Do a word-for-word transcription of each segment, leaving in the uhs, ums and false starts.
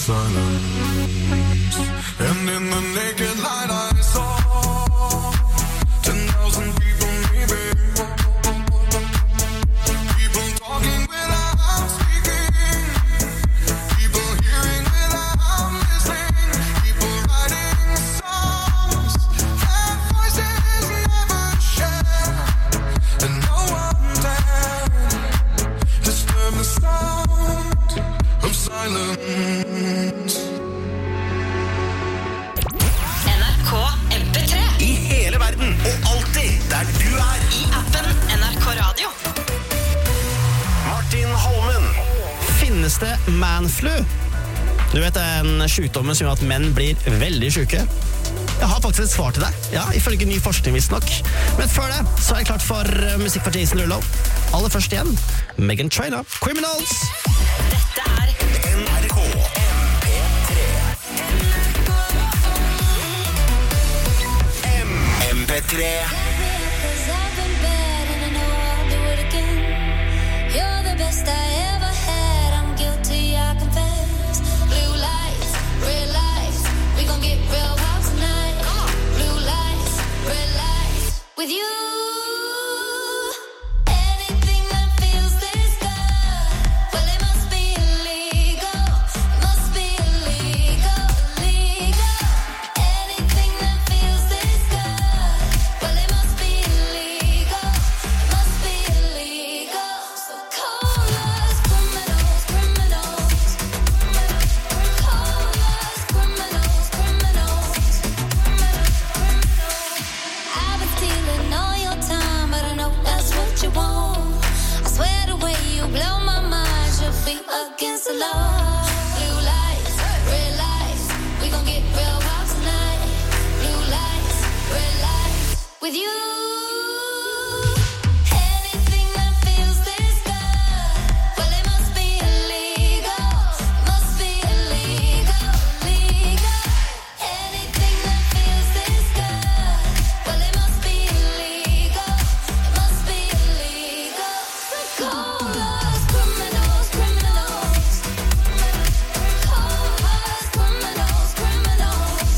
silence. And in the naked light I saw ten thousand people maybe, people talking without speaking, people hearing without listening, people writing songs that voices never share, and no one dared disturb the sound of silence. N R K M P tre I hele verden, og alltid der du er. I appen N R K Radio. Martin Holmen. Finnes det manflu? Du vet, det er en sykdommen som gjør at menn blir veldig syke. Jeg har faktisk et svar til deg. Ja, ifølge ny forskning visst nok. Men før det, så er jeg klart for uh, musikk for Jason Derulo. Aller først igjen, Meghan Trainor, Criminals. Dette er N R K M P tre. M P tre. Cause I've been bad and I know I'll do it again. You're the best I ever had. I'm guilty, I confess. Blue lights, red lights. We gon' get real wild tonight. Blue lights, red lights. With you. Anything that feels this good, well it must be illegal. It must be illegal, illegal. Anything that feels this good, well it must be illegal. It must be illegal. So call us criminals, criminals. Call us criminals, criminals. I've been stealing all your time, but I know that's what you want. I swear the way you blow my mind should be against the law. Blue lights, red lights. We gon' get real wild tonight. Blue lights, red lights. With you. Anything that feels this good, well it must be illegal. Must be illegal, illegal. Anything that feels this good, well it must be illegal. It must be illegal. So call us criminals, criminals. Call us criminals, criminals.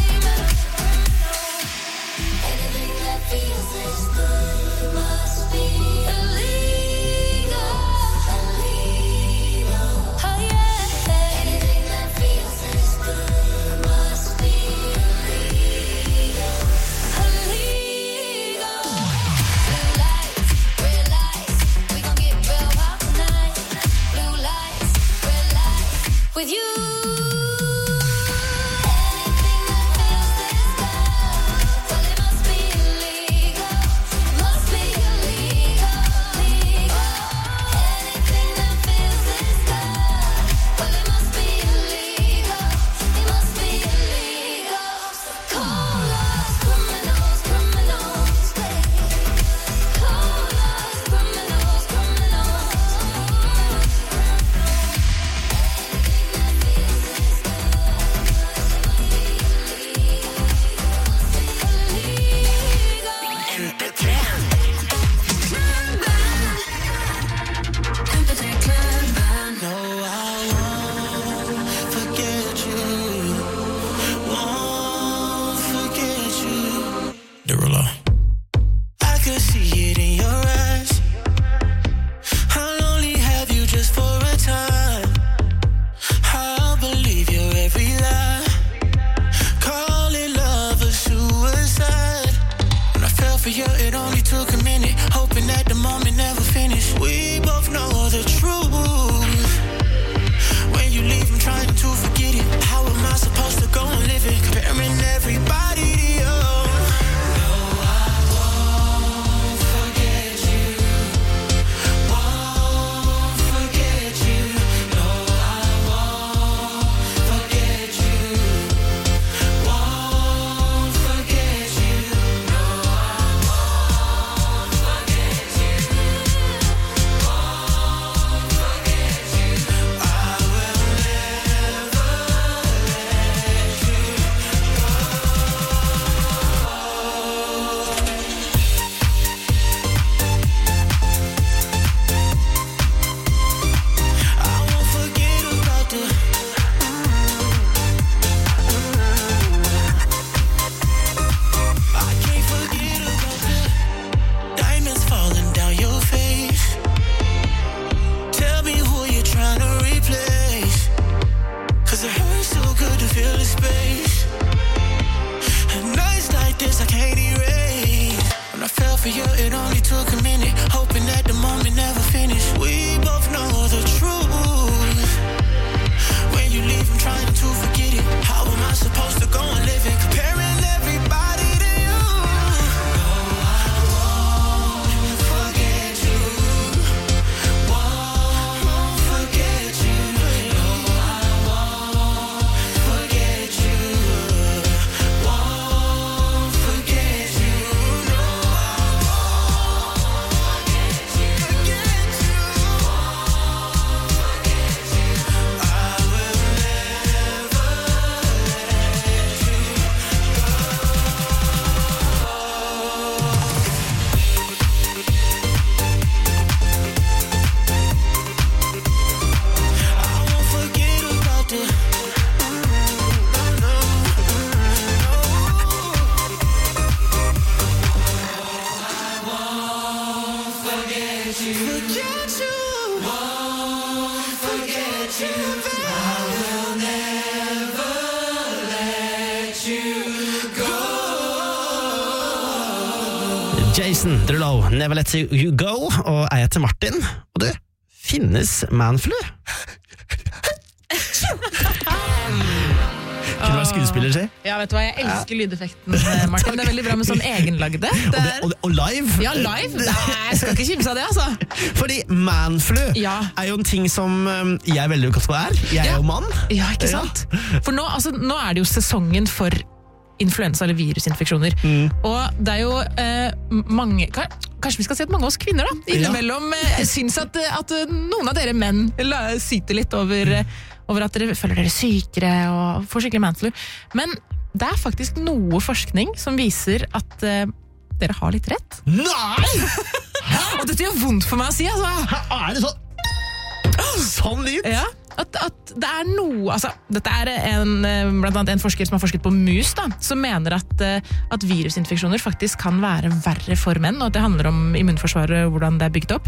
Anything that feels this good must be illegal, illegal. Oh yeah. Anything that feels this good must be illegal, illegal. Blue lights, red lights. We gon' get real wild tonight. Blue lights, red lights. With you. Anything that feels this good, well it must be illegal. It must be illegal, illegal. Anything that feels this good, well it must be illegal. It must be illegal. So call us criminals, criminals. Call us criminals, criminals. Anything that feels Jason Derulo, Never Let You Go, og jeg heter Martin, og du, finnes manflu? Kunne du være skuespiller, si? Ja, vet du hva, jeg elsker lydeffekten, Martin. Det er veldig bra med sånn egenlagde. Det Og, det, er... og, og live? Ja, live. Nei, jeg skal ikke kimse av det, altså. Fordi manflu Ja. er jo en ting som um, jeg er veldig godt på er. Jeg er Ja. jo mann. Ja, ikke sant? For nå, altså, nå er det jo sesongen for influensa eller virusinfeksjoner. Og det er jo eh, mange... Kanskje vi skal si at mange av oss kvinner da, innimellom eh, syns at, at noen av dere menn la, syter litt over, over at dere føler dere sykere og får skikkelig manflu. Men det er faktisk noe forskning som viser at eh, dere har litt rett. Nei! Og dette gjør vondt for meg å si, altså. Er det sånn? Sånn lyd? Ja, at, at det er noe altså, dette er en, blant annet en forsker som har forsket på mus da, som mener at, at virusinfeksjoner faktisk kan være verre for menn, og at det handler om immunforsvaret og hvordan det er bygget opp.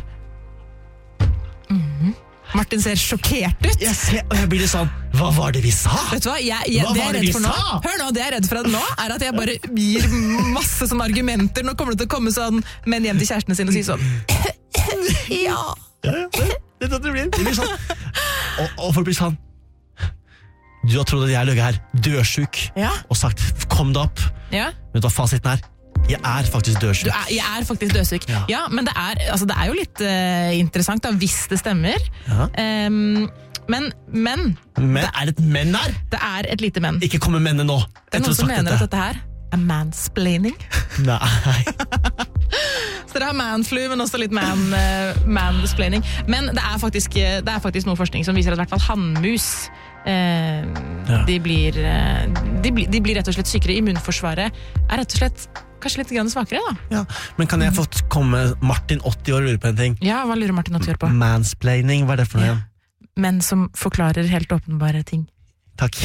Mm. Martin ser sjokkert ut. Jeg ser, og jeg blir litt sånn, hva var det vi sa? Vet du hva, jeg, jeg, Hva det var jeg er det redd vi for nå, sa? hør nå, det jeg er redd for nå er at jeg bare gir masse sånne argumenter. Nå kommer det til å komme sånn menn hjem til kjærestene sine og si sånn ja. Ja, ja, det, det, det, blir, det blir sånn. Og, og folk blir sånn, du har trodd at jeg løg her, dødsjuk, Ja. og sagt, kom deg opp. Ja. Vet du hva fasiten er? Jeg er faktisk Du dødsjuk. er, jeg er faktisk dødssyk. Ja. Ja, men det er, altså, det er jo litt eh, interessant da, hvis det stemmer. Ja. Ehm, men, men Men er det et menn her? det er et lite men. Ikke kom med mennene nå. Det er noen som mener at dette her er mansplaining. Nei. Så dere har manflu, men også litt man, uh, mansplaining. Men det er, faktisk, det er faktisk noe forskning som viser at i hvert fall hannmus eh, Ja. de, blir, eh, de, blir, de blir rett og slett sykere. Immunforsvaret er rett og slett kanskje litt grann svakere da. Ja. Men kan jeg få komme Martin åtti år og lure på en ting? Ja, hva lurer Martin å gjøre på? Mansplaining, hva er det for noe Ja. igjen? Menn som forklarer helt åpenbare ting. Takk.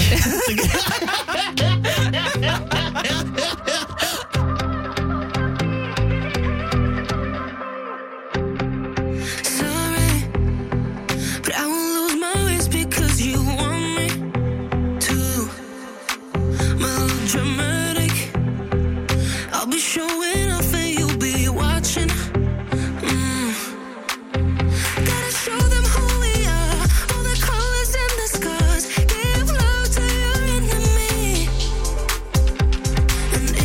Sorry, but I won't lose my ways because you want me to. Melodramatic, I'll be showing off and you'll be watching. Mm. Gotta show them who we are, all the colors and the scars. Give love to your enemy, and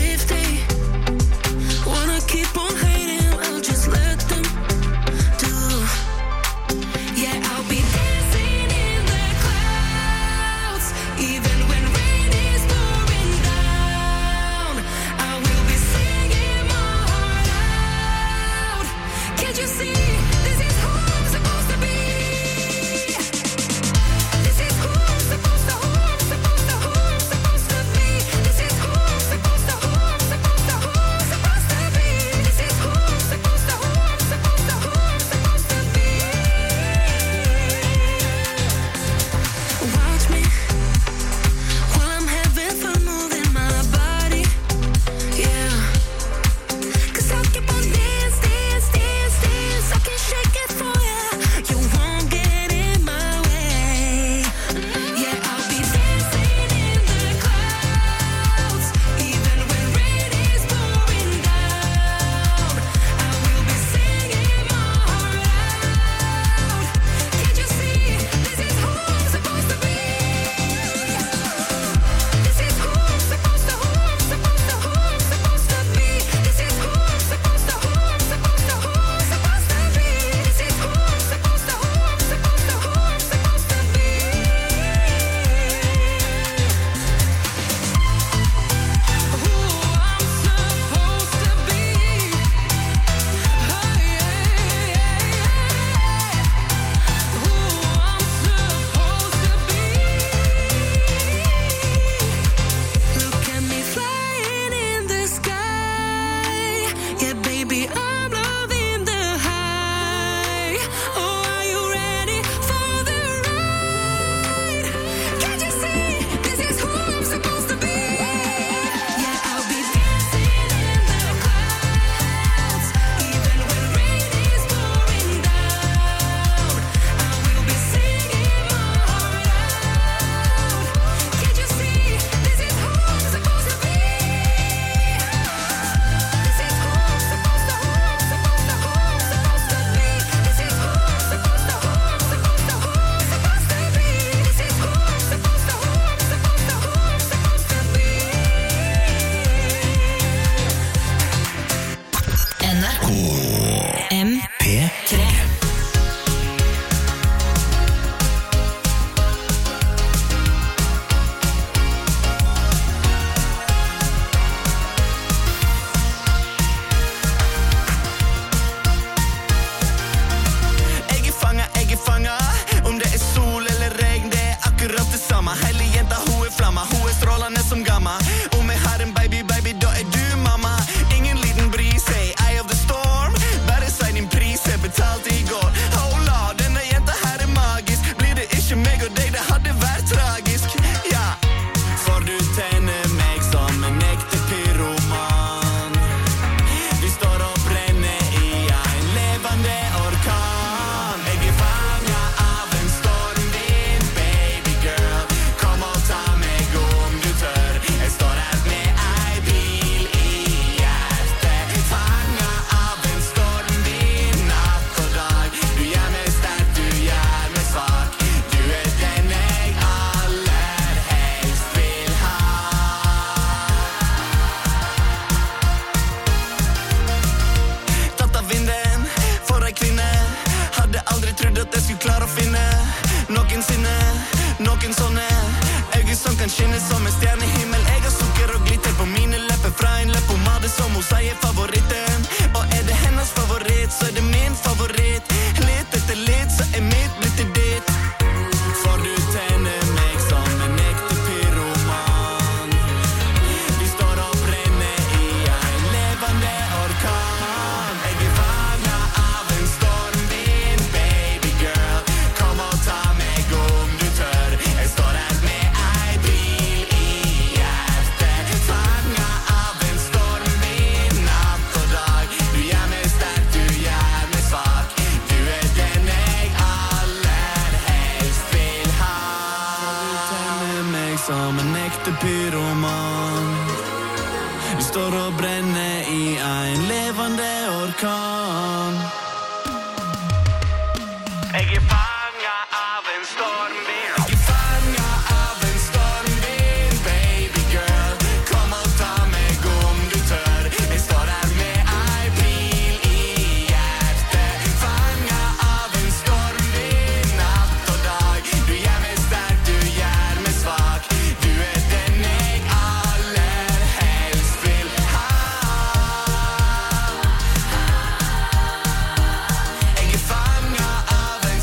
som en stjernehimmel. Jeg har sukker og glitter på mine lepper fra en leppepomade som hun sier favoritten. Og er det hennes favoritt, så er det min favoritt. Litt etter litt, så er mitt blitt til ditt. For du tenner meg som en ekte pyroman. Vi står og brenner i en levende orkan. Jeg er fanget av en stormvind, baby girl. Kom og ta meg om du tør. Jeg står her med ei bil i hjertet. Fanget av en stormvind, natt og dag. Du gjør meg sterk, du gjør meg svak. Du er den jeg aller helst vil ha. Du tenner meg som en ekte pyroman. Vi står og brenner i en levende orkan. Jeg er fanget av en stormvind. Jeg er fanget av en stormvind, baby girl. Kom og ta meg om du tør. Jeg står her med ei bil i hjertet. Fanget av en stormvind, natt og dag. Du gjør meg sterk, du gjør meg svak. Du er den jeg aller helst vil ha. Jeg er fanget av en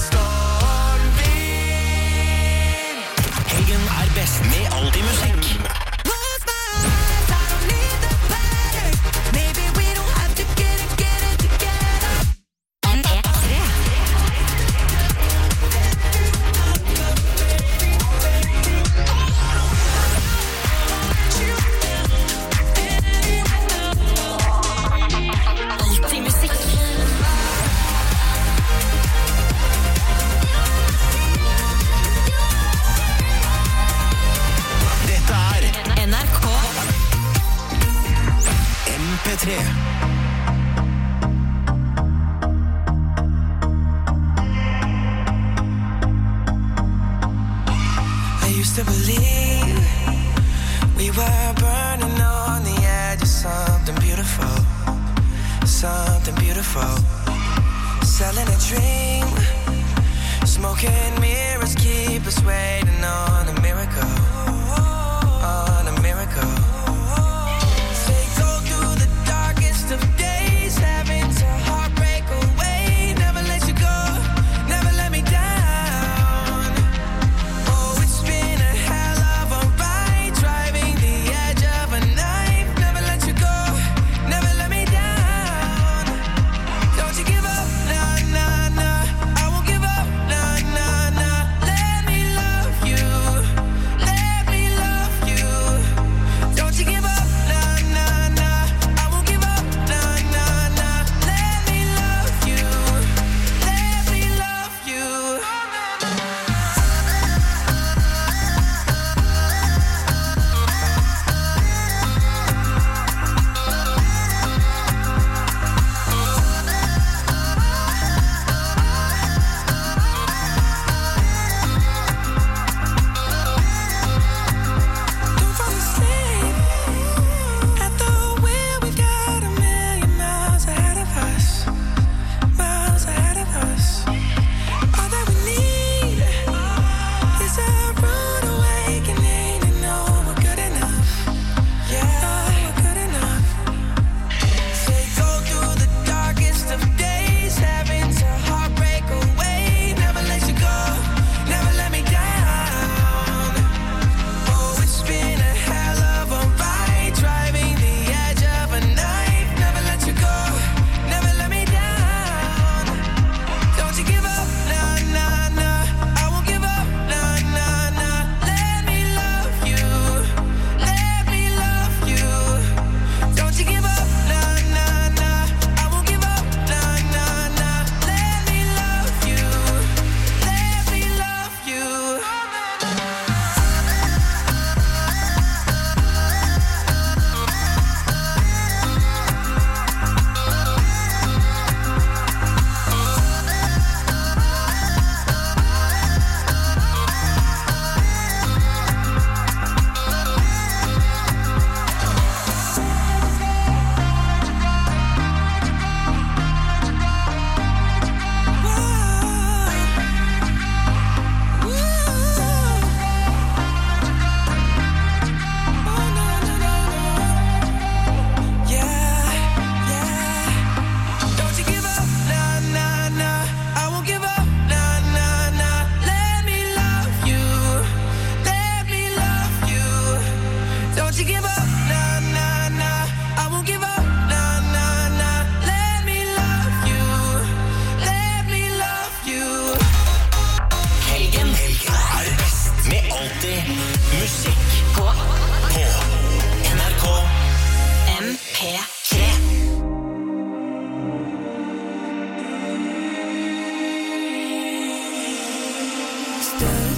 stormvind. Helgen er best med alltid musikk. Close my eyes, I don't need the pattern. Maybe we don't have to get it, get it together. Alltid musikk. Dette er N R K M P tre. I used to believe we were burning on the edge of something beautiful, something beautiful. Selling a dream, smoking mirrors keep us waiting on a miracle, on a miracle. Stay cold through the darkest of days, having to heartbreak away. Never let you go, never let me down. Oh, it's been a hell of a ride, driving the edge of a knife. Never let you go, never let me down. Don't you give up, nah, nah, nah. I won't give up, nah, nah, nah.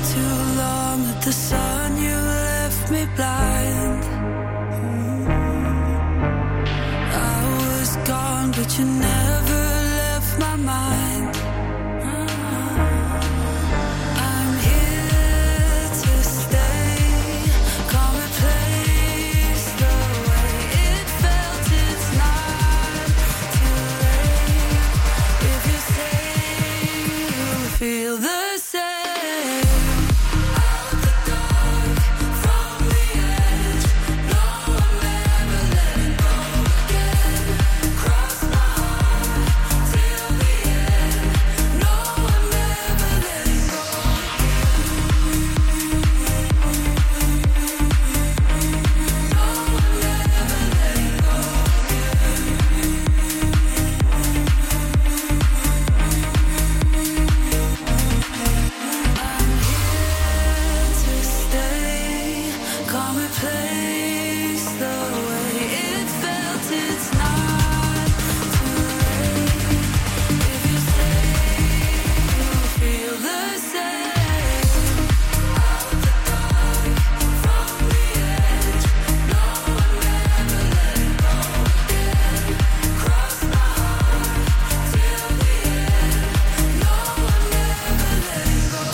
too long at the sun, you left me blind. I was gone, but you never left my mind. I'm here to stay. Come replace the way it felt. It's not too late. If you say you feel the same. Out the dark, from the edge. No, I'm never letting go again. Cross my heart till the end. No, I'm never letting go. No, I'm never letting go. I'm here to stay. Come replace the way it felt. It's not too late. If you say you feel the same. Out the dark, from the edge. No, I'm never letting go again. Cross my heart till the end. No, I'm never letting go.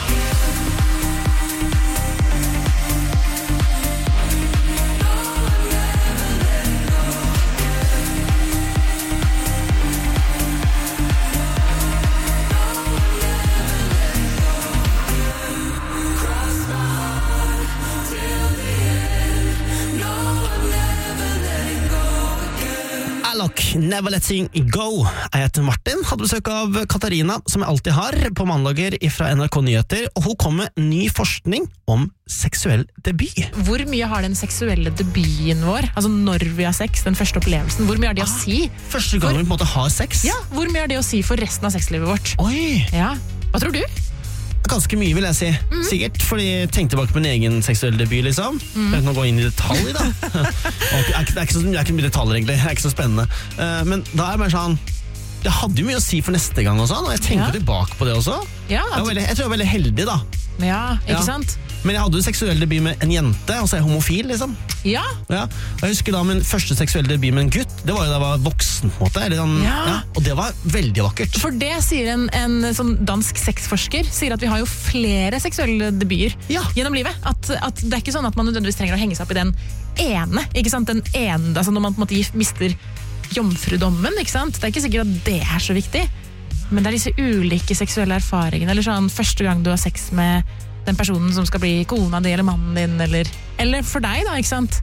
Alok, Never Letting Go. Jeg heter Martin, hadde besøk av Katarina, som jeg alltid har, på mandager fra N R K Nyheter, og hun kom med ny forskning om seksuell debut. Hvor mye har den seksuelle debuten vår, altså når vi har sex, den første opplevelsen, hvor mye har det å si? Første gang vi på en måte har sex? Ja, hvor mye har det å si for resten av sexlivet vårt? Oi, Ja, hva tror du? ganske mye vil jeg si. Sikkert, fordi jeg tenkte tilbake på min egen seksuelle debut, liksom. Uten å gå inn i detalj, da. Og det er ikke, det er ikke så det er ikke mye detaljer, egentlig. Det er ikke så spennende. Eh, men da er det bare sånn, det hadde jo mye å si for neste gang og sånn, og jeg tenker Ja. tilbake på det også. Ja, Jeg, var at, veldig, jeg tror jeg var veldig heldig, da. ja ikke Ja. sant? Men jeg hadde jo seksuell debut med en jente, og så er jeg homofil, liksom. Ja, Ja. Og jeg husker da min første seksuelle debut med en gutt, det var jo da jeg var voksen, på en måte. Eller sånn, Ja. ja, og det var veldig vakkert. for det sier en, en sånn dansk sexforsker, sier at vi har jo flere seksuelle debuter Ja. gjennom livet. At, at det er ikke sånn at man nødvendigvis trenger å henge seg opp i den ene, ikke sant? Den ene, altså når man på en måte gif- mister jomfrudommen, ikke sant? Det er ikke sikkert at det er så viktig, men det er disse ulike seksuelle erfaringene, eller sånn første gang du har sex med den personen som skal bli kona di eller mannen din, eller, eller for deg da, ikke sant?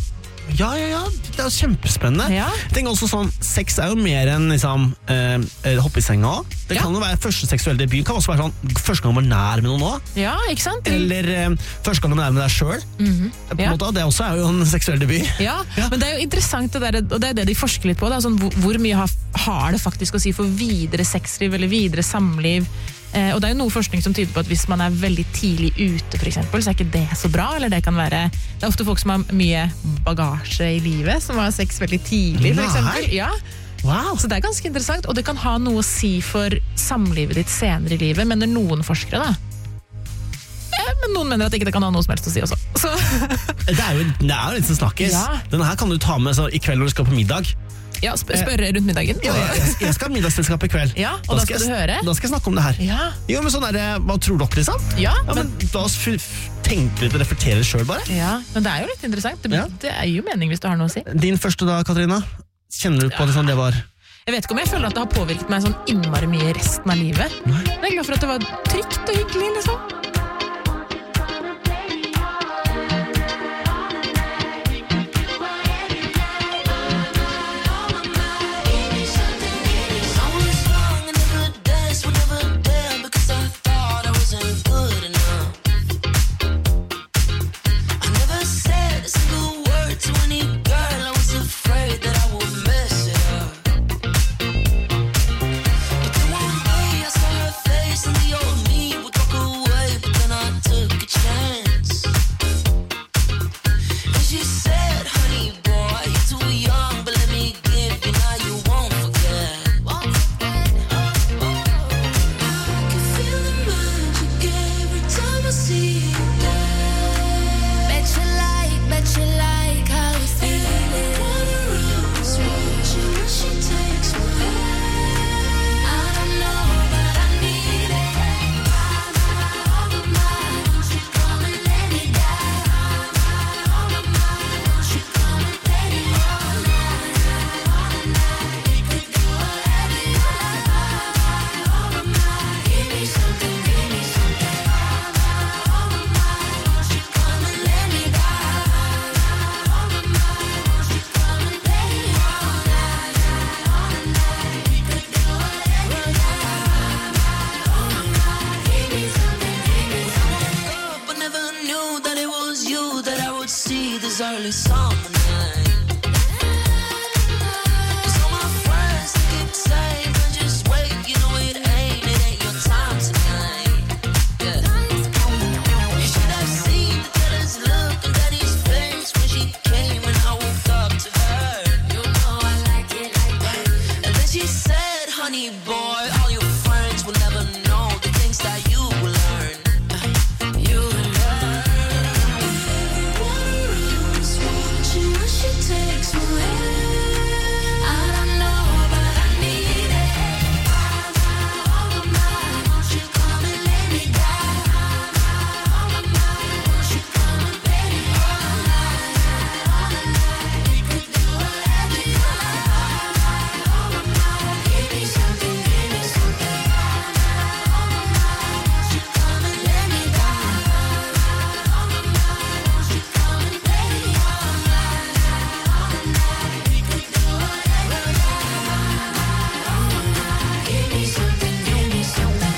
Ja, ja, ja, det er jo kjempespennende. Ja. Jeg tenker også sånn, sex er jo mer enn liksom, eh, eh, hoppe i senga også. Det Ja. kan jo være første seksuelle debut, kan også være sånn, første gang du var nær med noen også. Ja, ikke sant? Eller eh, første gang du var nær med deg selv. På en Ja. måte, det også er jo en seksuell debut. Ja, Ja. men det er jo interessant, det der, og det er det de forsker litt på. Da, sånn, hvor, hvor mye har, har det faktisk å si for videre sexliv eller videre samliv? Eh, og det er jo noe forskning som tyder på at hvis man er veldig tidlig ute, for eksempel, så er ikke det så bra. Eller det kan være, det er ofte folk som har mye bagasje i livet, som har sex veldig tidlig, for Nei. eksempel. Ja, Wow. så det er ganske interessant, og det kan ha noe å si for samlivet ditt senere i livet, mener noen forskere da. Eh, men noen mener at ikke det kan ha noe som helst å si også. Så, Det er jo, det er jo litt som snakkes. Ja. Denne her kan du ta med så, i kveld når du skal på middag. ja, sp spørre rundt middagen. Ja, jeg, jeg skal ha middagsselskap i kveld. Ja, og da skal jeg, du høre. Da skal jeg snakke om det her. Ja, Jo, men sånn er det, hva tror dere liksom? ja, Ja, men la oss f- f- tenke litt og reflektere selv bare. Ja, men det er jo litt interessant. Det, Ja. det er jo mening hvis du har noe å si. Din første da, Katarina? Kjenner du på det sånn det var? Jeg vet ikke om jeg føler at det har påvirket meg sånn innmari mye resten av livet. Men jeg er glad for at det var trygt og hyggelig, liksom. I was young and never danced, would never dare because I thought I wasn't good enough. I never said a single word to any girl. I was afraid that I would mess it up. But then one day I saw her face and the old me would walk away was early summer night. Cause all my friends keep saying, but just wait, you know it ain't, it ain't your time tonight. Yeah. You should have seen the jealous look on Daddy's face when she came and I woke up to her. You know I like it like that. And then she said, honey boy, all your friends will never know the things that you will learn. You will learn. Watching what she takes away. I don't know, but I need it. All my, won't you come and lay me down? All my, won't you come and baby all night, all night. We could do whatever you like. All my, give me something, give me something. All my, won't you come and lay me down? All my, won't you come and baby all night, all night. We could do whatever you like. Give me something, give me something.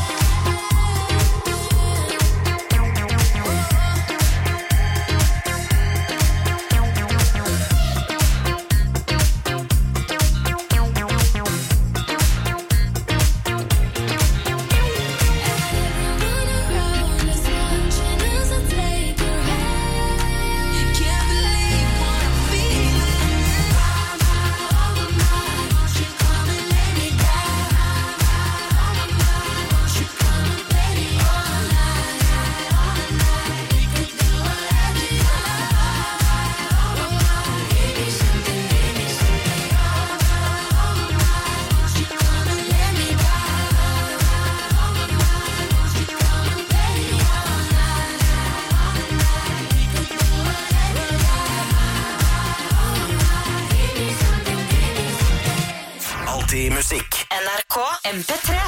Everyone around is watching as I take your hand. Can't believe what I'm feeling. All my, won't you come and lay me down? All my, won't you come and baby all night, all night. We could do whatever you like. All my, give me something, give me something. All my, won't you come and lay me down? All my, won't you come and baby all night, all night. We could do whatever you like. All my, give me something, give me something. Alltid musikk. N R K M P tre.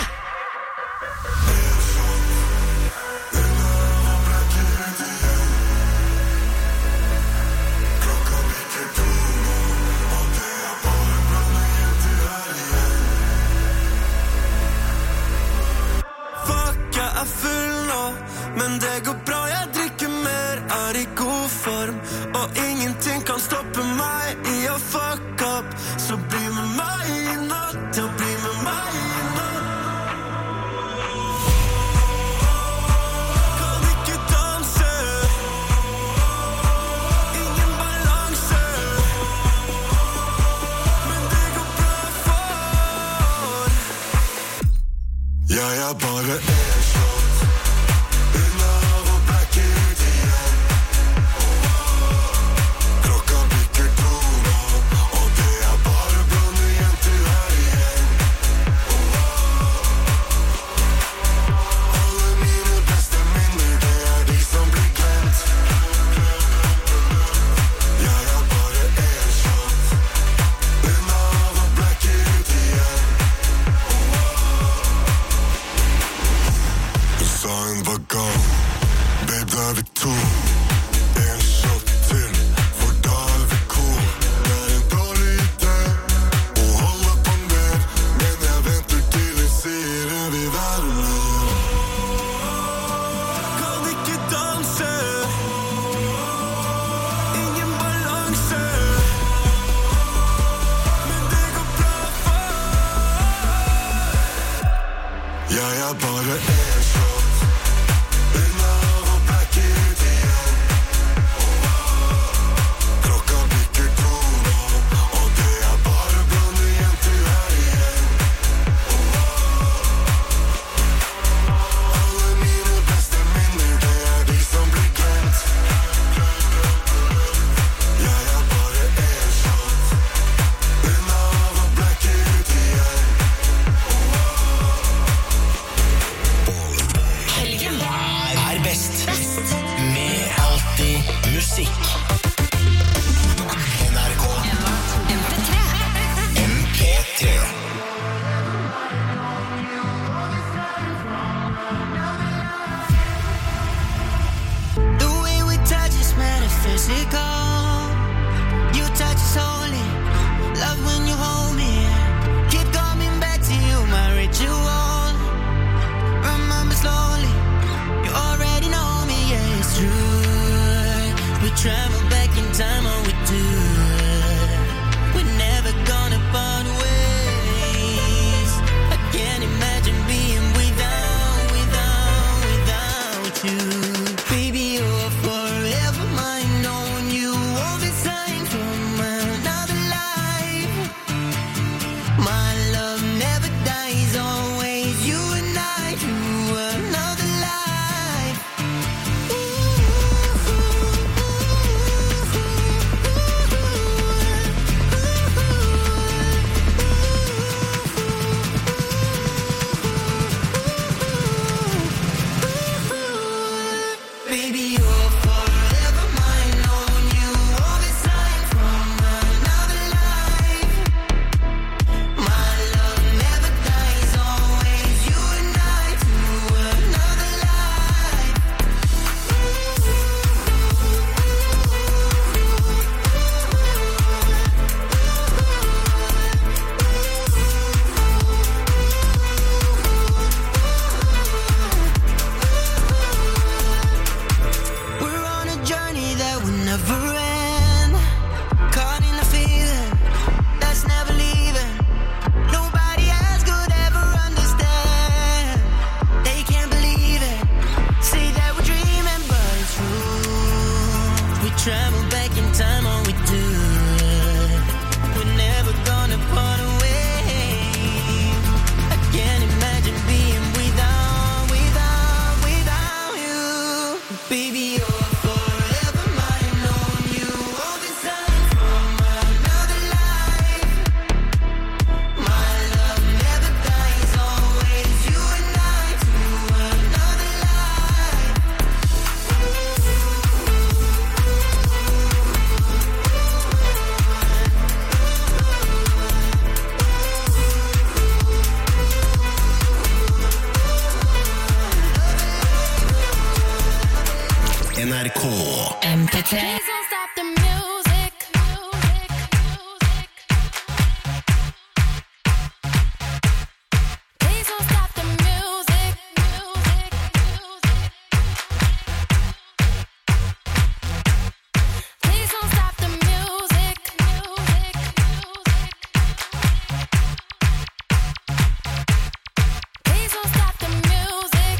Fuck, jeg er full nå, men det går bra, jeg drikker mer, er i god form. Og ingenting kan stoppe meg i å fuck up. Så bli med meg i natt, ja, bli med meg i natt. Kan ikke danse, ingen balanse. Men det går bra for jeg er bare en shot unna av å blacke ut igjen. Klokka bikker to nå, og det er bare blonde jenter her igjen. Alle mine beste minner, det er de som blir glemt. Jeg er bare en shot unna av å blacke ut igjen. Design var gal, babe, da er vi to. En shot til, for da er vi cool. Det er en dårlig idé å holde på mer, men jeg venter til jeg sier jeg vil være med. Kan ikke danse, ingen balanse. Men det går bra for jeg er bare en shot unna av å blacke ut igjen. Klokka bikker to nå, og det er bare blonde jenter her igjen. Alle mine beste minner, det er de som blir glemt. Jeg er bare en shot unna av å blacke ut igjen. Helgen Er R K. M P tre. Please don't stop the music. Please don't stop the music. Please don't stop the music. Please don't stop the music.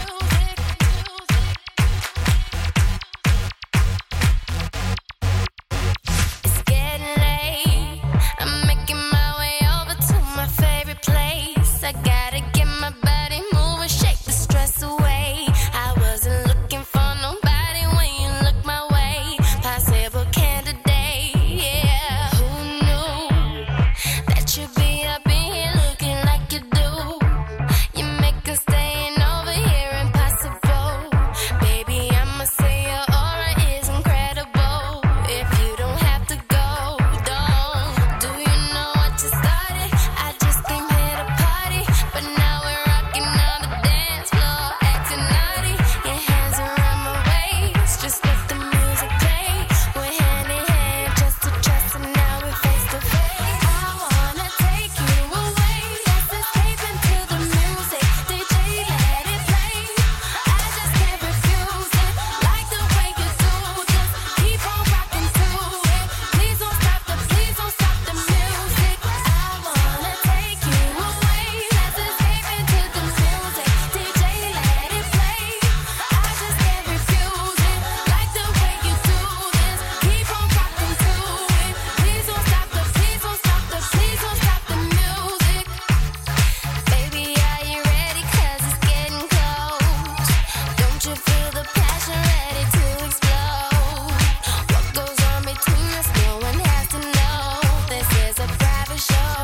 It's getting late. I'm making my way over to my favorite place. I gotta get my body moving, shake the stress away. I wasn't looking for nobody when you look my way. Possible candidate, yeah. Who knew that you'd be up in here looking like you do? You make us staying over here impossible. Baby, I'ma say your aura is incredible. If you don't have to go, don't. Do you know what you started? I just came here to party, but now we're rocking on the dance floor, acting naughty. Your hands around my waist, just let the music play. We're hand in hand, just to trust, and now we're face to face. I wanna take you away, let's escape into the music. D J, let it play. I just can't refuse it, like the way you do. Just keep on rocking to it. Please don't stop the, please don't stop the music. I wanna take you away, let's escape into the music. D J, let it play. I just can't refuse it, like the way you do this. Keep on rocking to it. Please don't stop the, please don't stop the, please don't stop the music. Baby, are you ready? 'Cause it's getting close. Don't you feel the passion ready to explode? What goes on between us, no one has to know. This is a private show.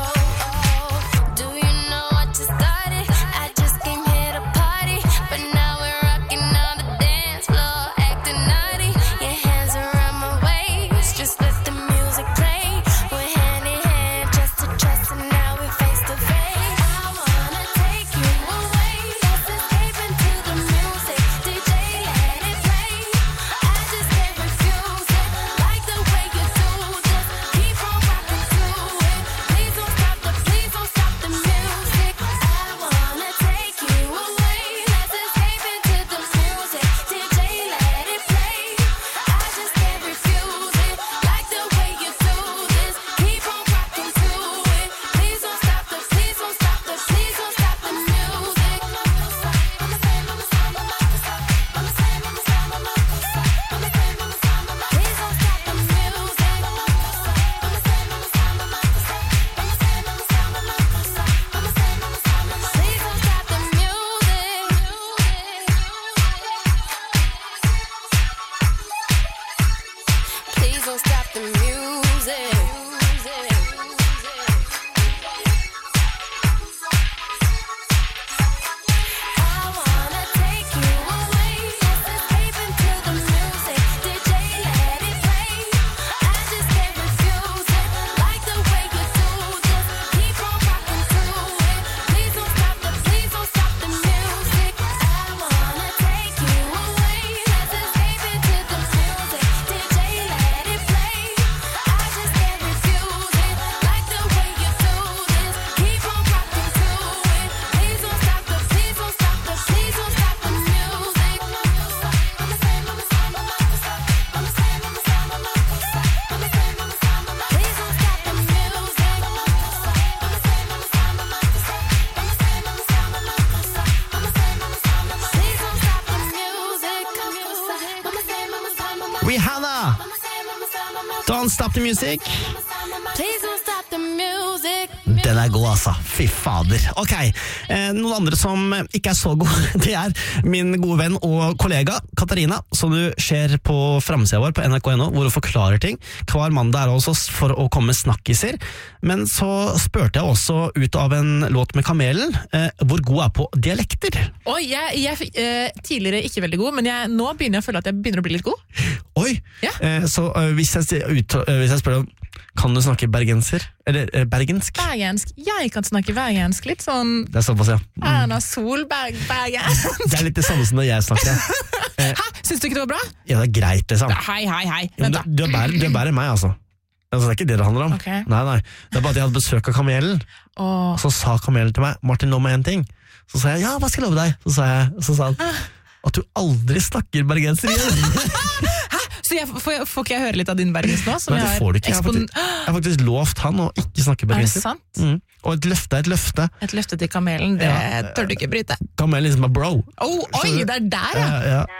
Do you know what you started? I just came here to party, but now we're rocking on the dance floor, acting naughty. Your hands around my waist, just let the music play. We're hand in hand, just to trust, and now we're face to face. I wanna take you away, let's escape into the music. D J, let it play. I just can't refuse it, like the way you do. Just keep on rocking to it. Please don't stop the, please don't stop the music. I wanna take you away, let's escape into the music. D J, let it play. I just can't refuse it, like the way you do this. Keep on rocking to it. Please don't stop the, please don't stop the, please don't stop the music. I'ma say, I'ma say, I'ma say, I'ma say, I'ma say, I'ma say, I'ma say, I'ma say, I'ma say, please don't stop the music. I'ma say, I'ma say, I'ma say, I'ma say, I'ma say, I'ma say, I'ma say, I'ma say, I'ma say, I'ma say, please don't stop the music. Please don't stop the music. I wanna take you away, let's escape into the music. D J, let it play. I just can't refuse it, like the way you do. Just keep on rocking to it. Please don't stop the, please don't stop the music. I wanna take you away, let's escape into the music. D J, let it play. I just can't refuse it, like the way you do this. Keep on rocking to it. Please don't stop the, please don't stop the, please don't stop the music. I'ma say, I'ma say, I'ma say, I'ma say, I'ma say, I'ma say, I'ma say, I'ma say, I'ma say, please don't stop the music. I'ma say, I'ma say, I'ma say, I'ma say, I'ma say, I'ma say, I'ma say, I'ma say, I'ma say, I'ma say, I'ma say, please don't stop the music. I'ma say, I'ma say, I'ma say, Rihanna, I'ma say, I'ma say, I'ma say, Don't Stop the Music. please don't stop the music. Den er god, altså. Fy fader. Ok, eh, noen andre som ikke er så gode, det er min gode venn og kollega Katarina, som du ser på framsida vår på N R K punktum N O, hvor hun forklarer ting. Hver mandag er det hos oss for å komme med snakkiser. Men så spurte jeg også ut av en låt med Kamelen, eh, hvor god er på dialekter. Oi, jeg, jeg eh, tidligere ikke veldig god, men jeg, nå begynner jeg å føle at jeg begynner å bli litt god. Oi, Ja. eh, så eh, hvis, jeg, ut, eh, hvis jeg spør om Kan du snakke bergenser? Eller eh, bergensk? Bergensk. Jeg kan snakke bergensk. Litt sånn Det er såpass, ja. Mm. Erna Solberg bergensk. Det er litt det samme som når jeg snakker. Hæ? Syns du ikke det var bra? Ja, det er greit, liksom. Hei, hei, hei. Jo, men Vent, da. du, du, er bedre, du er bedre enn meg, altså. altså. Det er ikke det det handler om. Ok. Nei, nei. Det er bare at jeg hadde besøk av kamelen, Åh. og så sa kamelen til meg, Martin, nå med en ting. Så sa jeg, ja, hva skal jeg love deg? Så sa, jeg, så sa han, at du aldri snakker bergenser igjen. Så jeg, får, får ikke jeg høre litt av din bergensk nå? Som Nei, det jeg har får du ikke. Jeg har ekspon- faktisk, jeg har faktisk lovt han å ikke snakke Er det bergenser. sant? Mm. Og et løfte er et løfte. Et løfte til kamelen, det Ja. tør du ikke bryte. Kamelen liksom er bro. Oh, oi, det er der, ja! Ja, ja.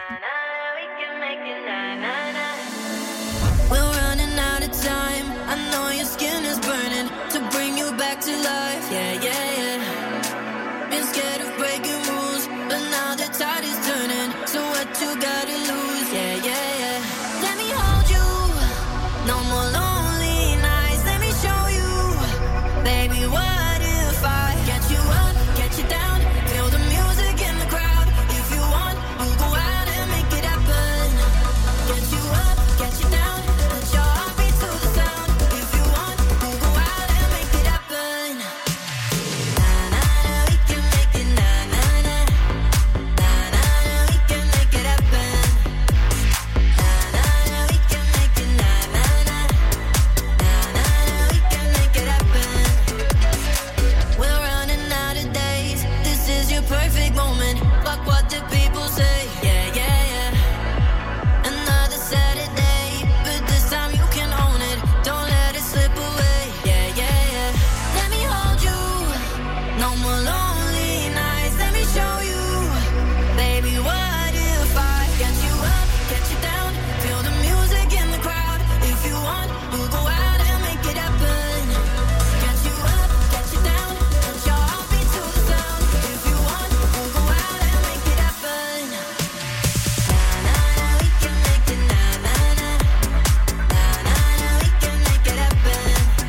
We're running out of time. I know your skin is burning to bring you back to life. Yeah, yeah, yeah. Been scared of breaking rules, but now the tide is turning. So what you gotta lose? Yeah, yeah, yeah. Let me hold you. No more lonely nights. Let me show you, baby. What if I get you up, get you down, feel the music in the crowd? If you want, we'll go out and make it happen. Get you up, get you down. Let your heart beat to the sound. If you want, we'll go out and make it happen. Na na na, we can make it. Na na na, na na na, we can make it happen. Na na na, we can make it. Na na na, na na na, we can make it happen. We're running out of days. This is your perfect moment. Fuck what the people say. Yeah, yeah, yeah. Another Saturday, but this time you can own it. Don't let it slip away. Yeah, yeah, yeah. Let me hold you. No more lonely nights. Let me show you, baby. What if I get you up, get you down, feel the music in the crowd? If you want, we'll go out and make it happen. Get you up, get you down, let your heart beat to the sound. If you want, we'll go out and make it happen. Na na na, we can make it. Na na na, na na na, we can make it happen.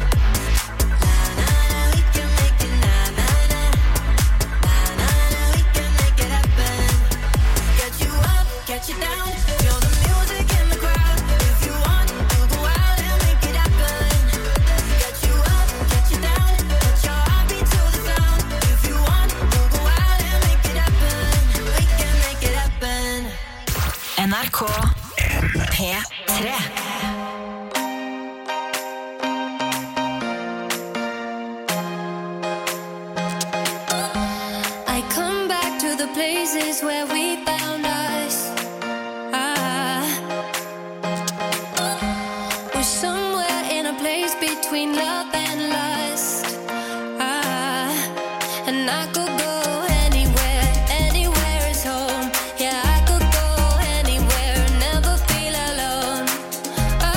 Na na na, we can make it. Na na na, na na na, we can make it happen. Get you up, get you down, feel the music in the crowd. If you want, we'll go out and make it happen. Get you up, get you down, let your heart beat to the sound. If you want, we'll go out and make it happen. We can make it happen. N R K P tre. I come back to the places where we found us. Ah, we're somewhere in a place between love and lust. Ah, and I could go anywhere, anywhere is home. Yeah, I could go anywhere, never feel alone. Ah,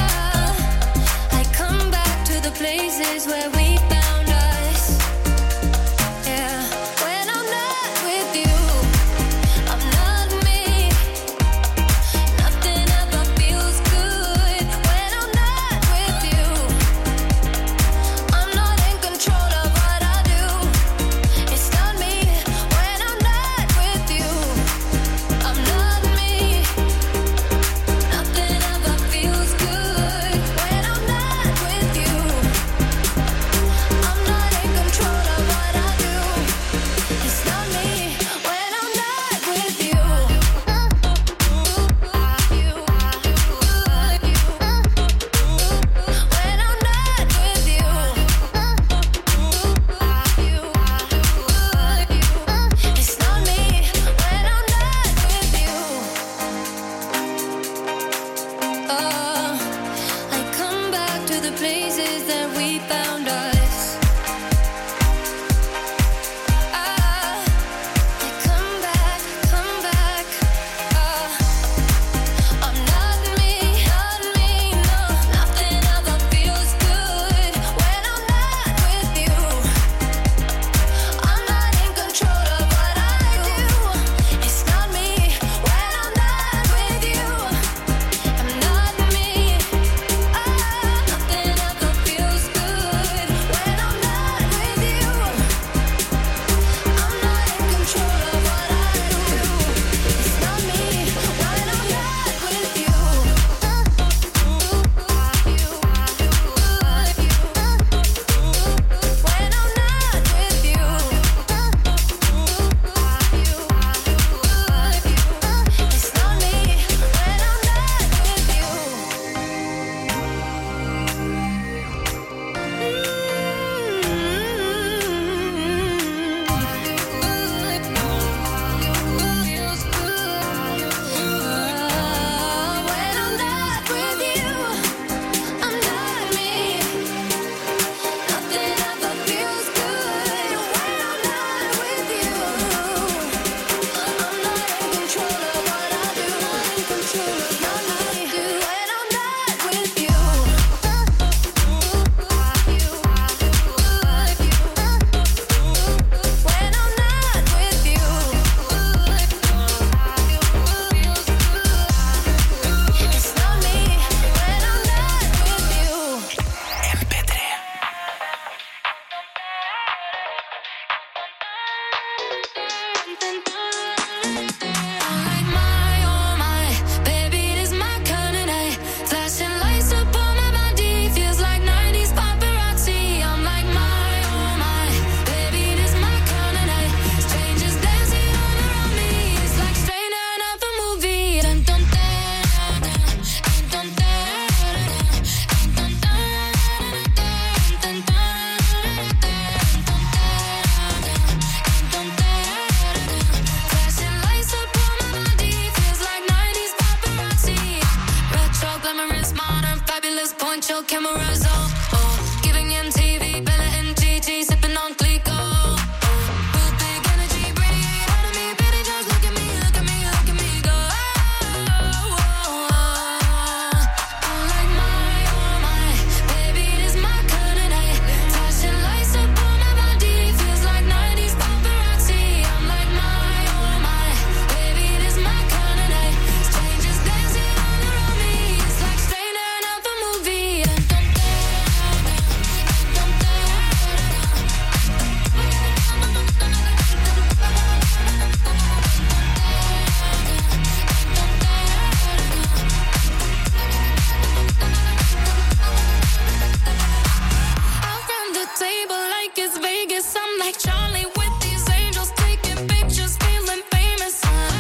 cameras, oh, oh. Giving M T V, Bella and G G, sipping on Clico. Oh. Real big energy, radiate out of me, baby, just look at me, look at me, look at me, go. Oh, oh, oh. I'm like my, oh my, baby, it is my kind of night. Flashing lights up on my body, feels like nineties paparazzi. I'm like my, oh my, baby, it is my kind of night. Strangers dancing all around me, it's like straight out of a movie. And don't I'll run the table like it's Vegas. I'm like Charlie with these angels, taking pictures, feeling famous.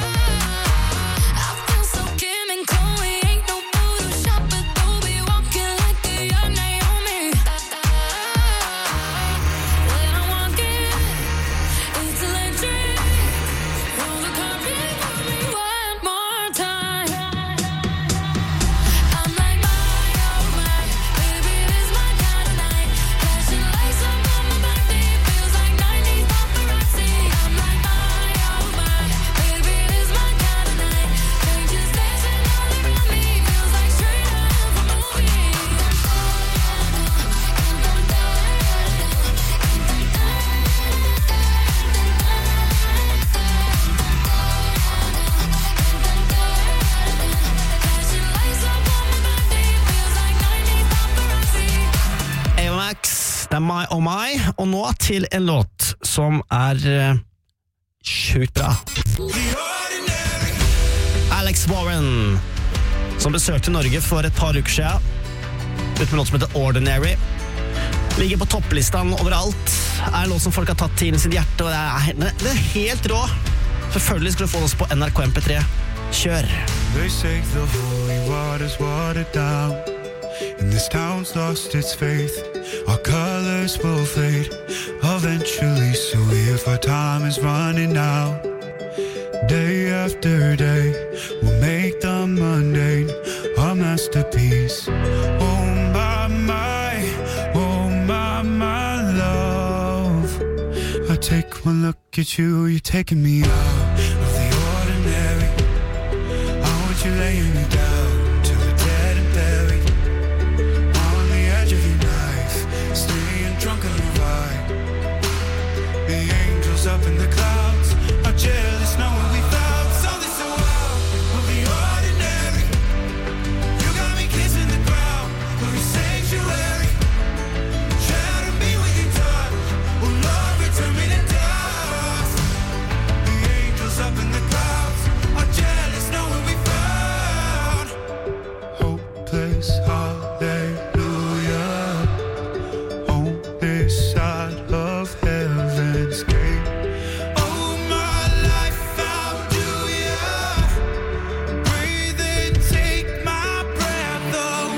I feel so Kim and Chloe, ain't no Photoshop, but they'll be walking like a young Naomi. When I walk in, it's electric. Roll the carpet for me one more time. I'm like my, oh my, baby, it is my kind of night. Flashing lights up on my body, feels like nineties paparazzi. I'm like my, oh my, baby, it is my kind of night. Strangers dancing all around me, feels like straight out of a movie. Flashing lights up on my body, feels like nineties paparazzi. Eva Max, det er My Oh My, og nå til en låt som er eh, sjukt bra. Alex Warren, som besøkte Norge for et par uker siden, uten med låt som heter Ordinary. Ligger på topplistan overalt, er en låt som folk har tatt til sitt hjerte, og det er, det er helt rå. Selvfølgelig skal du få oss på N R K M P tre. Kjør! They say the holy water's watered down, and this town's lost its faith. Our colors will fade eventually, so if our time is running out, day after day, we'll make the mundane a masterpiece. Oh my, my, oh my, my love. I take one look at you, you're taking me out of the ordinary. I want you laying me down till we're dead and buried. On the edge of your knife, staying drunk on your ride. The angels up in the clouds are jealous knowing we found something so wild of the ordinary. You got me kissing the ground of your sanctuary. Shadow me with your touch, oh Lord, return me to dust. The angels up in the clouds are jealous knowing we found hopeless hallelujah on this side of heaven's gate. Oh my life, how do you breathe and take my breath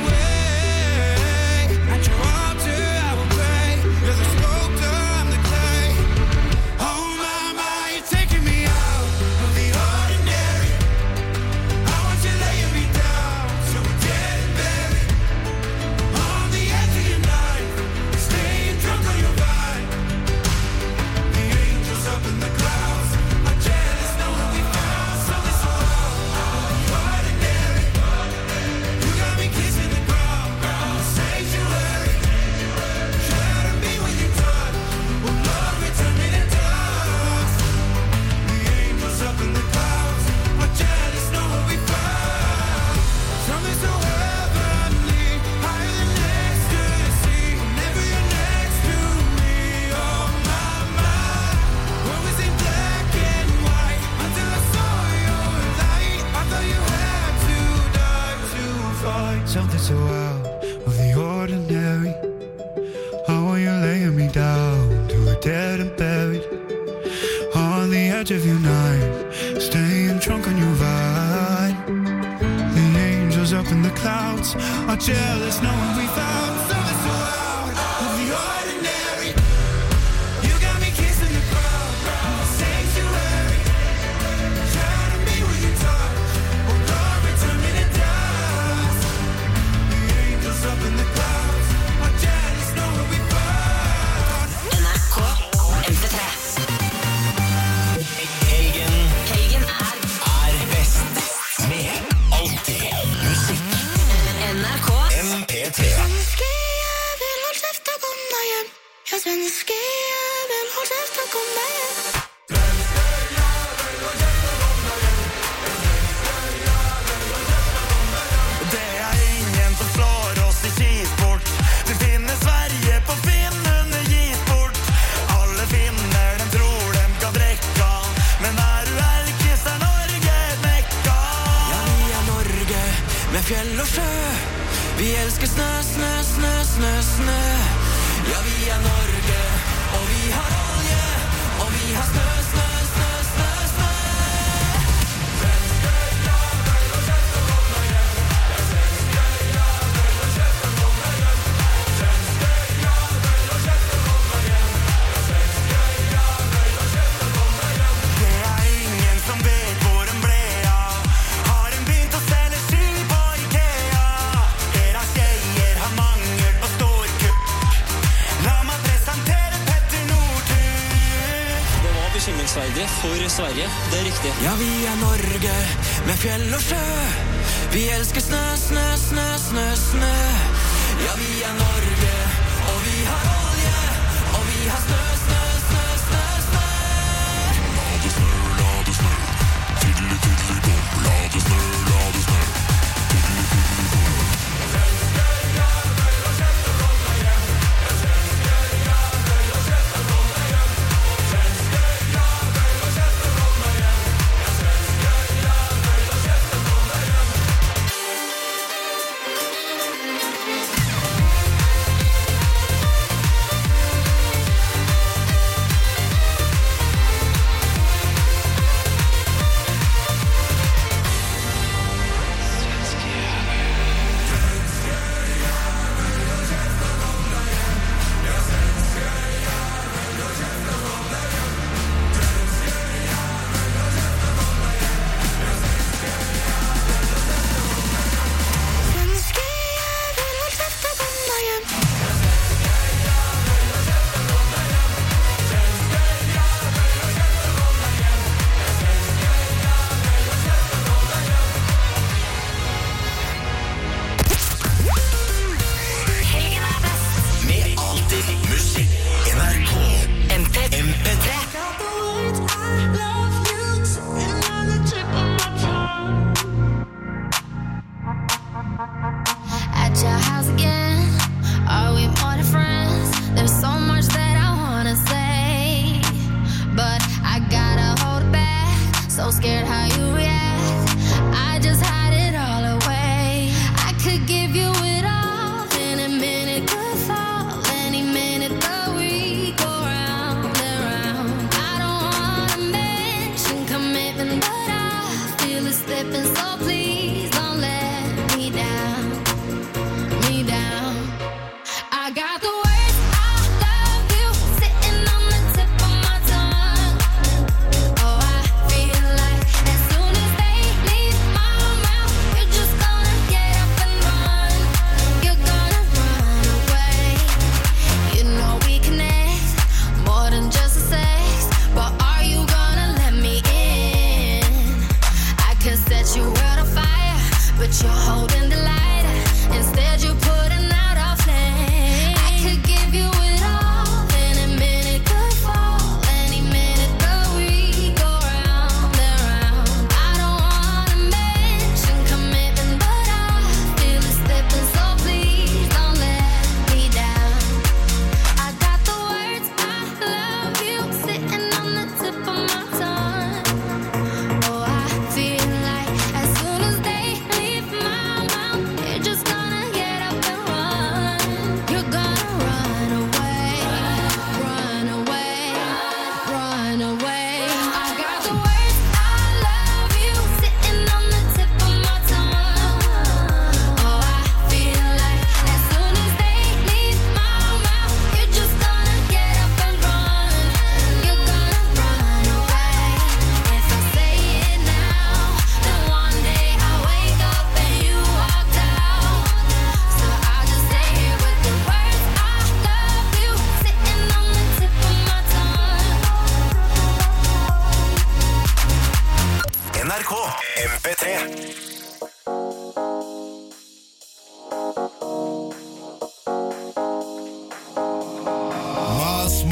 away? At your altar I will pray. You're the sculptor, I'm the clay. Oh my, my, you're taking me out of the ordinary. I want you laying me down till we're dead and buried. On the edge of your knife, staying drunk on your vine. The angels up in the clouds are jealous knowing we found something so ordinary. You got me kissing the ground, the sanctuary. Shadow me with your touch, oh Lord, return me to dust. The angels up in the clouds are jealous knowing we found something so heavenly, higher than ecstasy. Whenever you're next to me, oh my, my. What was in black and white until I saw your light? I thought you had to die to find something so out of the ordinary. I want you laying me down till we're dead and buried. On the edge of your knife, staying drunk on your vine. The angels up in the clouds are jealous knowing we found something so out of the ordinary. You got me kissing the ground, the sanctuary. Shadow me with your touch, oh Lord, return me to dust. The angels up in the clouds Svenske jævel, hold kjeft og kom deg hjem. Det er ingen som slår oss i skisport. Vi finner Sverige på Finn under gisport. Alle finner dem tror dem kan drekka. Men er du erkis er Norge et mekka. Ja, vi er Norge med fjell og sjø. Vi elsker snø, snø, snø, snø, snø. Ja, vi er Norge, og vi har olje. Og vi har snø, snø, snø, snø, snø. Det er ingen som vet hvor den ble av. Har en begynt å selge ski på Ikea. Era tjejer har mangel på stor kukk. La meg presentere Petter Northug. Det var bekymringsverdig for Sverige, det er riktig. Ja, vi er Norge med fjell og sjø. Vi elsker snø, snø, snø, snø, snø. Ja, vi er Norge, og vi har olje. Og vi har snø, snø, snø, snø, snø. La det snø, la det snø. Tiddeli, tiddeli, bom. La det snø, la det snø. Tiddeli, tiddeli, bom. Svenske jævel, hold kjeft og kom deg hjem. Helgen er best. Med alltid musikk. N R K M P M P tre. Got the words I love you sitting on the tip of my tongue. At your house again, are we more than friends? There's so much that I wanna say, but I gotta hold it back. So scared how you react. I just hide it all away. I could give you it all, and a minute could fall. Any minute that we go round and round. I don't wanna mention commitment, but I feel it slipping. So please don't let me down, me down. I got the words I love you sitting on the tip of my tongue. Oh, I feel like as soon as they leave my mouth, you're just gonna get up and run. You're gonna run away. You know we connect more than just a sex, but are you gonna let me in? I could set your world on fire, but you're holding the lighter. Instead, you're putting out a flame. I could give you it all, and a minute could fall. Any minute that we go round and round. I don't wanna mention commitment, but I feel it slipping. So please don't let me down. I got the words I love you sitting on the tip of my tongue. Oh, I feel like as soon as they leave my mouth, you're just gonna get up and run. You're gonna run away, run away, run away. I got the words I love you sitting on the tip of my tongue. Oh, I feel like as soon as they leave my mouth, you're just gonna get up and run. You're gonna run away. If I say it now, then one day I'll wake up and you walked out. So I'll just say it with the words I love you sitting on the tip of my tongue. N R K M P tre. Mas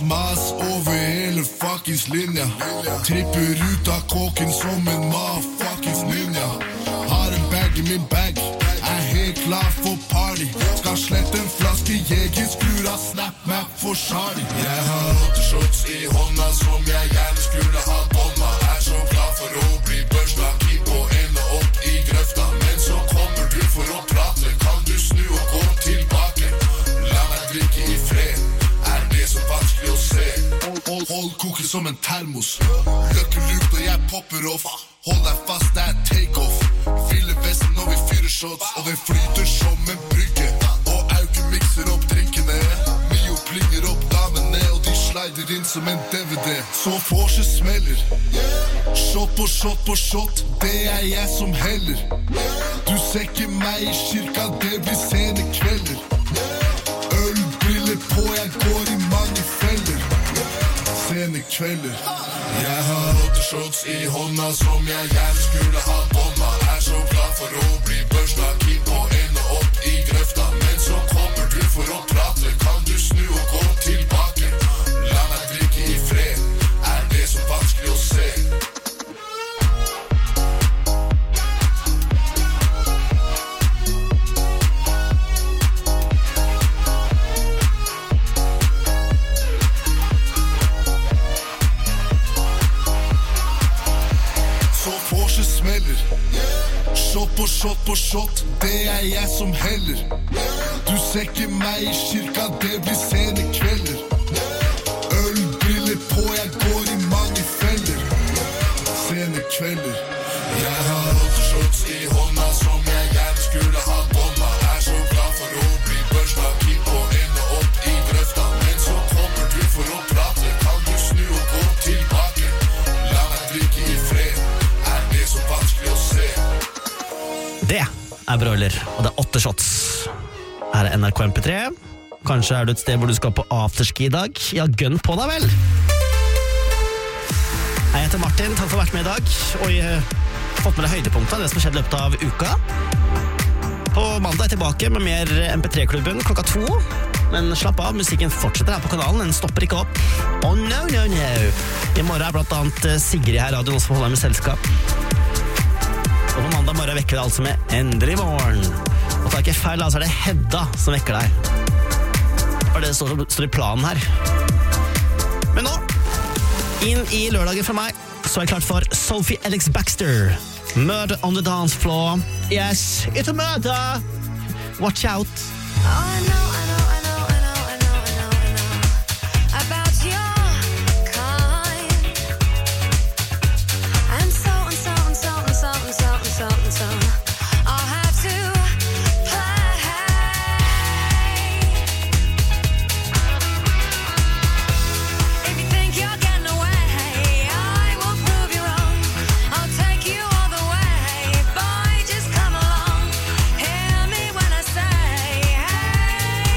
mas over hele fuckings linja. Tripper ut av kåken som en ma-fuckings ninja. Har en bag i min bag, er helt klar for party. Skal slette en flaske jeger, skrur av Snap-map for Charlie. Jeg har åtte shots i hånda som jeg gjerne skulle ha bomba. Er så klar for å bli børsta, keep på ende opp i grøfta. Men så kommer du for å prate, kan du snu og gå tilbake? La meg drikke i fred, er det så vanskelig å se? Hold, hold koken som en termos, løkkelukt og jeg popper off. Hold deg fast, det er take-off. Fyller vesten når vi fyrer shots, og det flyter som en brygge. Og Auke mixer opp drinkene, Mio plinger opp damene, og de slider inn som en D V D. Så vorset smeller, shot på shot på shot, det er jeg som heller. Du ser ikke meg i kirka, det blir sene kvelder. Ølbriller på, jeg går i mange feller. Sene kvelder. Jeg har åtte shots i hånda som jeg gjerne skulle ha bomba. Er så glad for å bli børsta, keep på ende opp i grøfta. Men så kommer du for å prate, kan du snu og gå tilbake? La meg drikke i fred, er det så vanskelig å se? Smeller, shot på shot på shot, det er jeg som heller. Du ser ikke meg i kirka, det blir sene kvelder. Ølbriller på, jeg går i mange feller. Sene kvelder. Jeg har åtte shots i hånda som jeg gjerne skulle ha bomba. Er så glad for å bli børsta, keep på ende opp i grøfta. Men så kommer du for å prate, kan du snu og gå tilbake? La meg drikke i fred, så vanskelig å se. Det er Broiler, og det er åtte shots. Her er N R K M P tre. Kanskje er du et sted hvor du skal på afterski i dag. Ja, gønn på deg vel. Jeg heter Martin, takk for å ha vært med i dag. Og jeg har fått med deg høydepunktet av det som har skjedd i løpet av uka. På mandag er jeg tilbake med mer M P tre-klubben klokka to. Men slapp av, musikken fortsetter her på kanalen. Den stopper ikke opp. Oh no, no, no. I morgen er blant annet Sigrid her, radioen også for å holde med selskap. Og på mandag morgen vekker det altså med Endre i morgen. Og tar ikke feil, altså er det Hedda som vekker deg. For det står, står i planen her. Men nå, inn i lørdagen fra meg, så er jeg klart for Sophie Ellis Baxter. Murder on the dance floor. Yes, it's a murder. Watch out. Oh, I know, I know, I know, I know, I know, I know, I know about your kind. And so and so and so and so and so and so and so I'll have to play. If you think you're getting away, I will prove you wrong. I'll take you all the way. Boy, just come along. Hear me when I say, hey.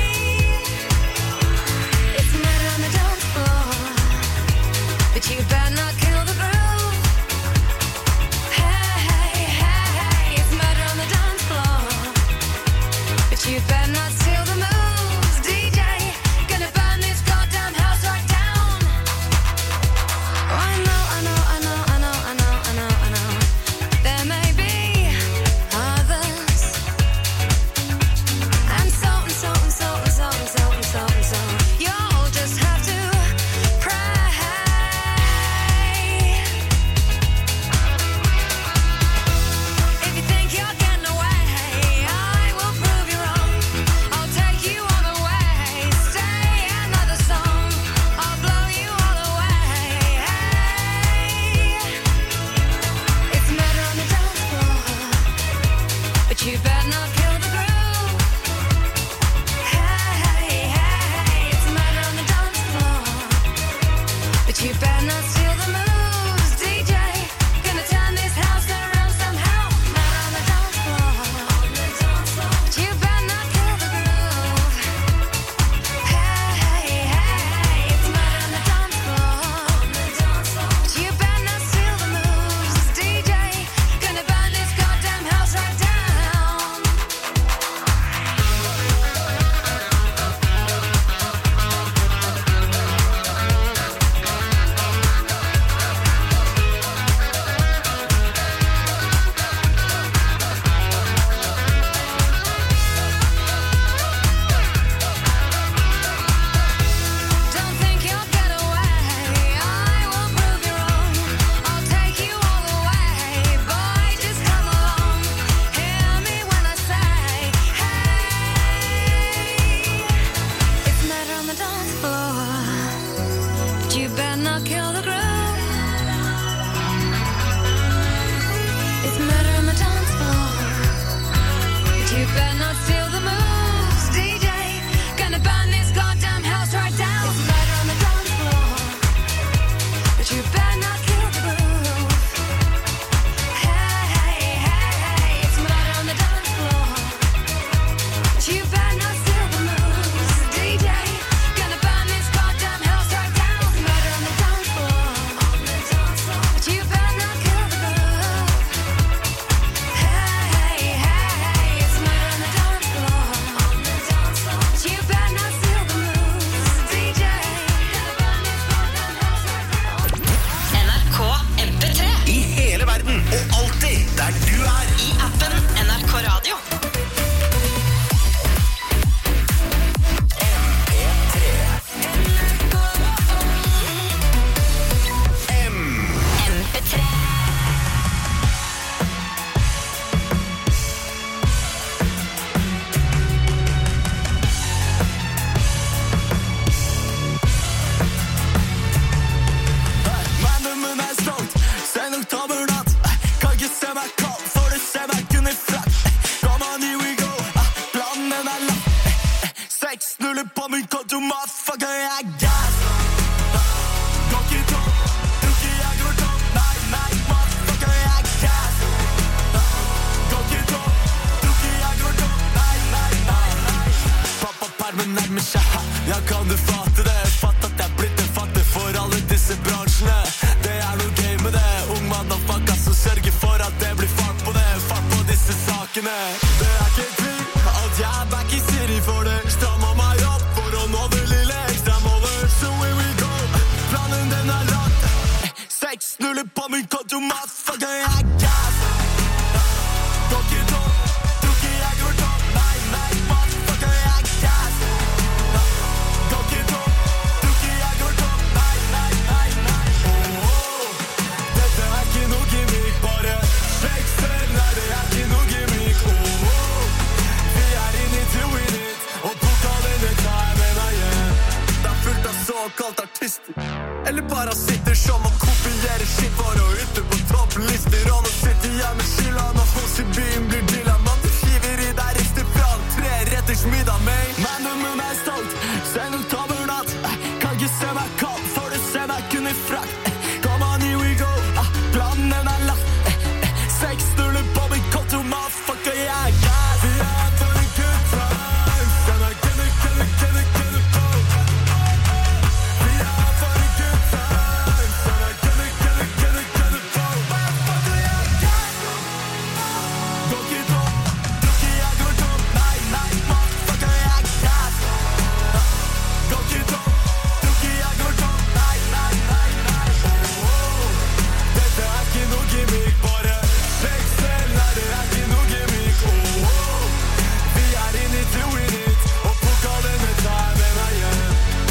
konto, motherfucker, jeg er gas. Går ikke tom, tror ikke jeg går tom. Nei, nei, motherfucker, jeg er gas. Går ikke tom, tror ikke jeg går tom. Nei, nei, nei, nei. Oh, oh. Dette er ikke noe gimmick, bare shake selv. Nei, det er ikke noe gimmick. Oh, oh. Vi er inn i to in it, og pokalen tar jeg med meg hjem. Det er fullt av såkalt artister, eller parasitter som må kopiere shit for å ute på topplister. Og nå sitter jeg med skylda når hos i byen blir dilla. Man, du hiver i deg rister fra tre retters middag med. Men du mun er stolt, selv om tabber natt. Kan ikke se meg kald, for du ser meg kun i frakt. Come on, here we go, ah, planen er lagt. Seks nuller på min konto, motherfucker, jeg er gas. Vi er her for en good time, så meg kunne, kunne, kunne, kunne på. Vi er her for en good time, så meg kunne, kunne, kunne, kunne på. Motherfucker, jeg er gas. Går ikke tom, tror ikke jeg går tom. Nei, nei, motherfucker, jeg er gas. Går ikke tom, tror ikke jeg går tom. Nei, nei, nei, nei. Oh, oh. Dette er ikke noe gimmick, bare shake selv. Nei, det er ikke noe gimmick. Oh, oh. Vi er inn i to in it, og pokalene tar jeg med meg hjem.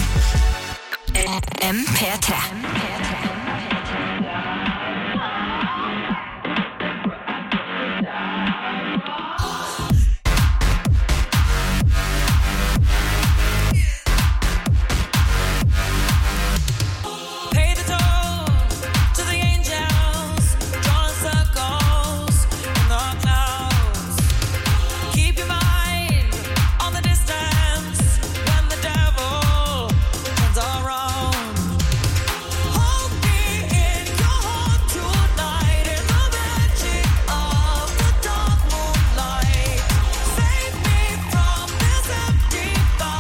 M P tre. Pay the toll to the angels, drawing circles in the clouds. Keep your mind on the distance when the devil turns around. Hold me in your heart tonight in the magic of the dark moonlight. Save me from this empty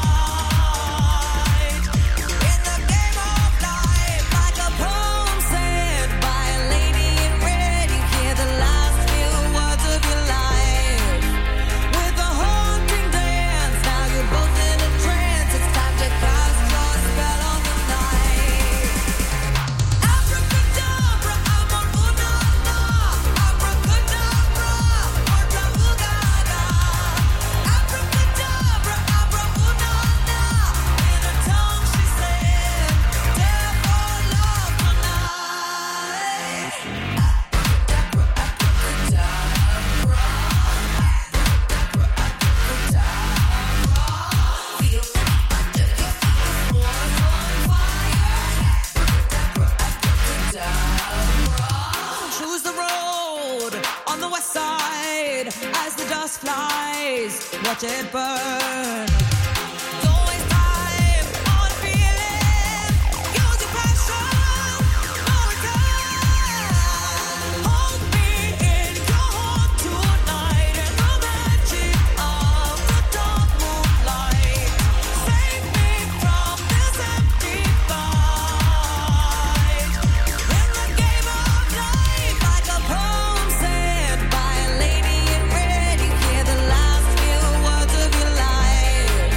fight. In the game of life, like a poem said by a lady in red, you hear the last few words of your life. With a haunting dance, now you're both in a trance. It's time to cast your spell on the night. Abracadabra, amor, una, na. Abracadabra, orta, ugada. Abracadabra, abra, una, na. In a tongue she said, "Dare for love tonight." Abracadabra, abracadabra. Feel under your feet, the floor's on fire. Choose the road on the west side as the dust flies. Watch it burn. Don't waste time on feeling. Use your passion, no return. Hold me in your heart tonight in the magic of the dark moonlight. Save me from this empty fight. In the game of life, like a poem said by a lady in red, you hear the last few words of your life.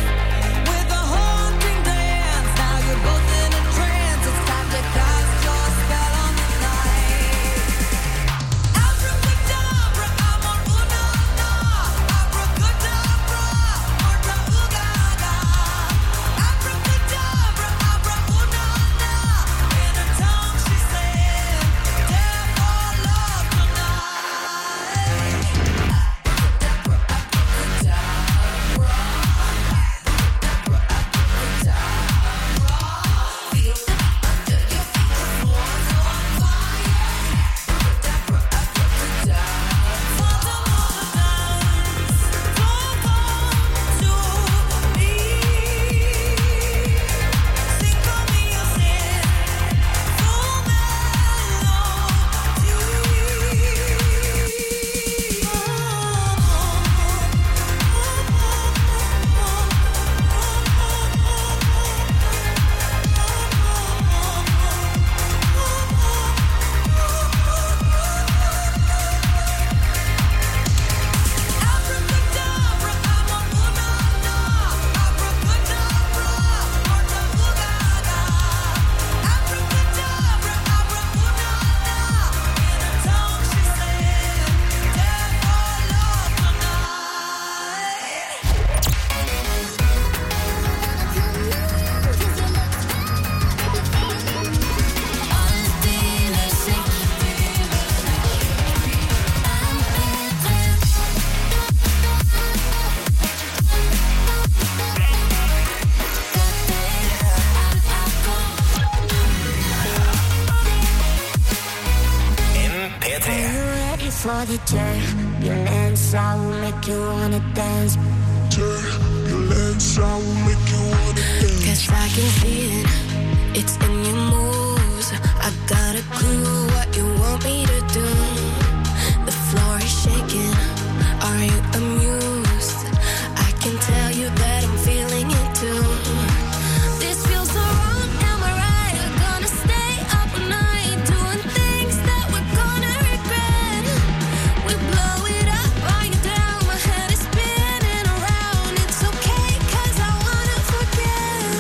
for the turbulence. I will make you wanna dance. Turbulence, I will make you wanna dance. Cause I can feel it, it's in your moves. I got a clue what you want me to do. The floor is shaking, are you amused? I can tell you that I'm feeling it too. This feels so wrong, am I right? We're gonna stay up all night doing things that we're gonna regret. We blow it up, are you down? My head is spinning around. It's okay, cause I wanna forget.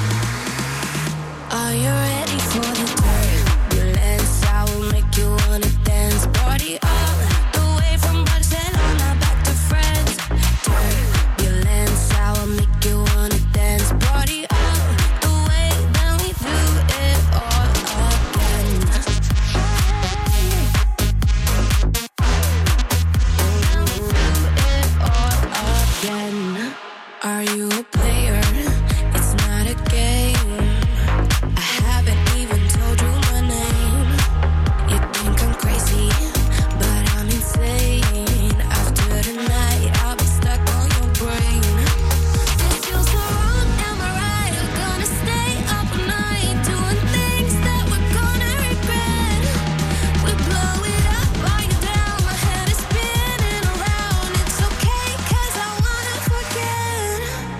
Are you ready for the turbulence? I will make you wanna dance. Party all the way from Barcelona back to France. Turbulence, I will make you wanna dance. Party all the way, then we do it all again. Then we do it all again. Are you a player? It's not a game. I haven't even told you my name. You think I'm crazy, but I'm insane. After tonight, I'll be stuck on your brain. This feels so wrong, am I right? We're gonna stay up all night doing things that we're gonna regret. We blow it up, are you down? My head is spinning around. It's okay, cause I wanna forget.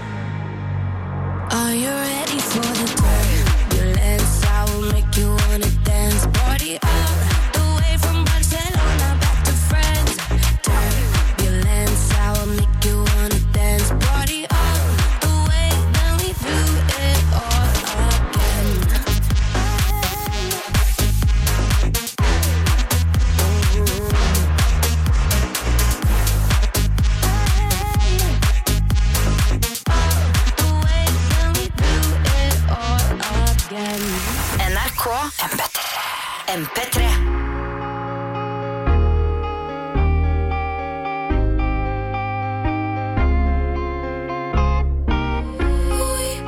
Are you ready for the turbulence? I will make you wanna dance. Party all the way from Barcelona back to France. Turbulence, I will make you wanna dance. Party all the way, then we do it all again. The way, then we do it all again. N R K M P tre. M P tre.